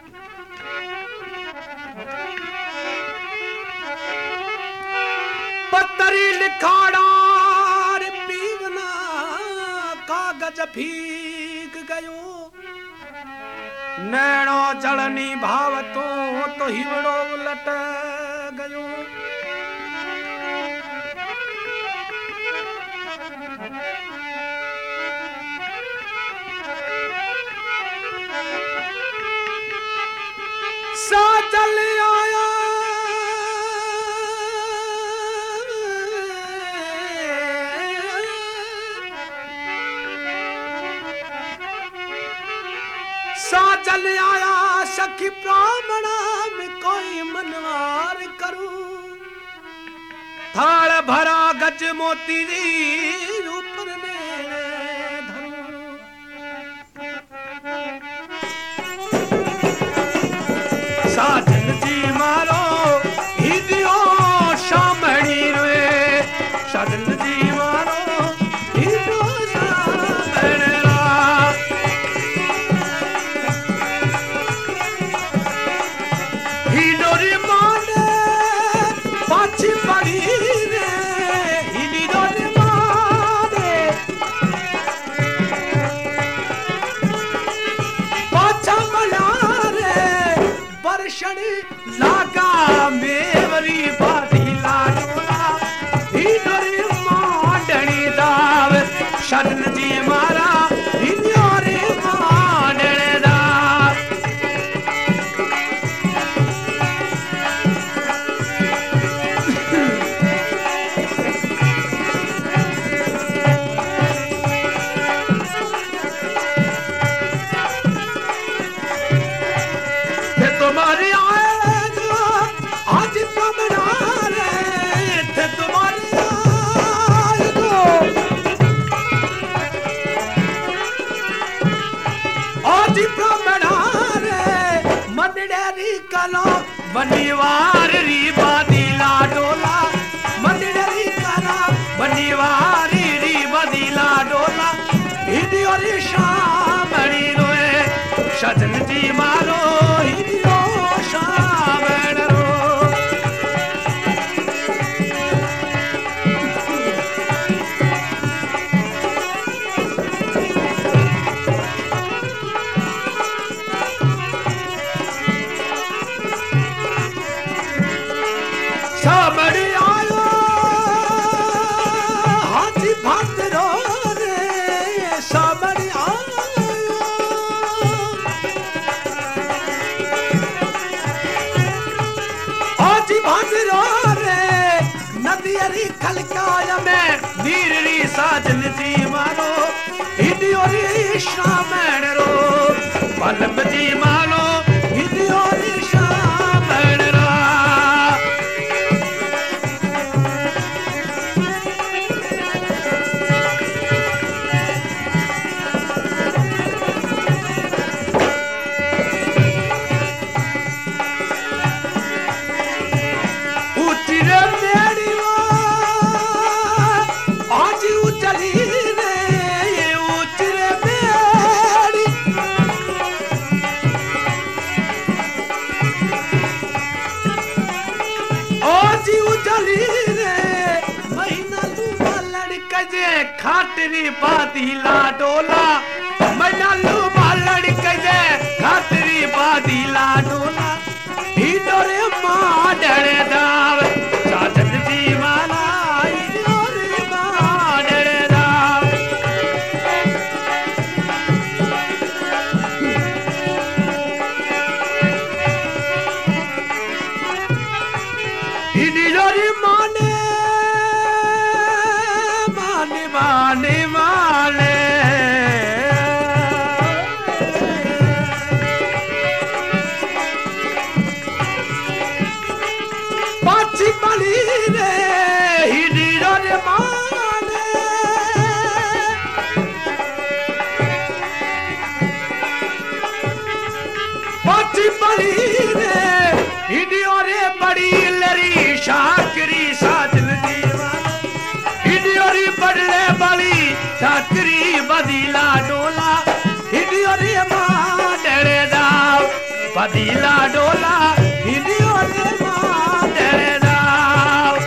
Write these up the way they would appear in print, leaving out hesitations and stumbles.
पत्तरी लिखाड़ा पीवना कागज फीक गयो नैणो जलनी भावतो तो हिवड़ो उलट गयो सा चल आया सा चल आया सखी ब्राह्मणा में कोई मनवार करूं थाल भरा गज मोती ऊपर साजन जी मारो हिदियो शामणी रे साजन जी मारो हिदियो शामणी रा हिडोरी माने पाछी पड़ी रे हिडोरी माने पाछा मना वर्षण लागा मेवरी बाधी लाडोला हिडोरी माडणी दाव शरण जी मारा हिडोरी माडणी दाव तुम्हारी आए जो आज प्रमणा रे थे तुम्हारी आए जो आज प्रमणा रे मंदिरी कलो बनीवार री बादी लाडोला मंदिरी कलो बनीवार री बादी लाडोला हिदियोरी शामणी रोए सजन जी मारो खलकाया में नीरी साजन जी मारो हिदियोरी शामण रो पलम जी मारो हिदियोरी शामण रो खातरी बादी लाडोला मनालू बालड़ कजे खातरी बादी लाडोला हिडोरे माडड़ दाव साजन जी माला हिडोरे माडड़ दाव हिडोरे माने माने माने पाची पली रे हिडीरो रे माने पाची पली रे हिडियो रे बड़ी लरी शाकरी साजन दीवा हिडियोरी बड़ले बली शाकरी बदीला डोला हिडियोरी मां डरे दाव बदीला डोला हिंदियो रे मां डेरे दाव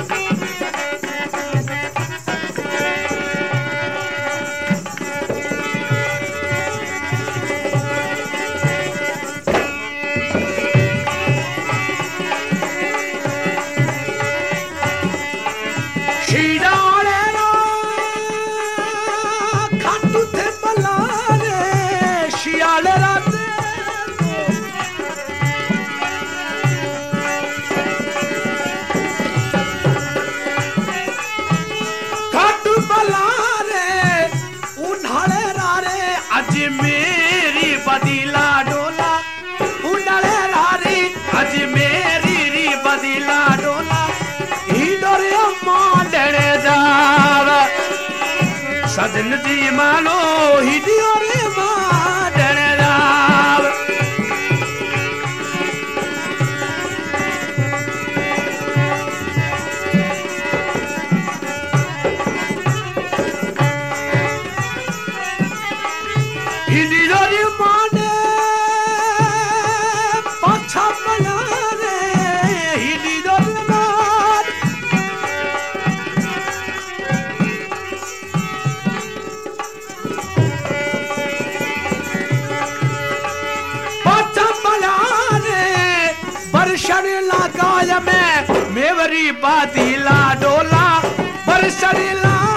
मेरी बदीला डोला उंडले रारी अज मेरी री बदीला डोला ही डोरे अम्मा डेरे जाव सजन जी मानो ही दियो रे मां डेरे जाव लगाया मैं मेवरी बादीला डोला बरसरी ला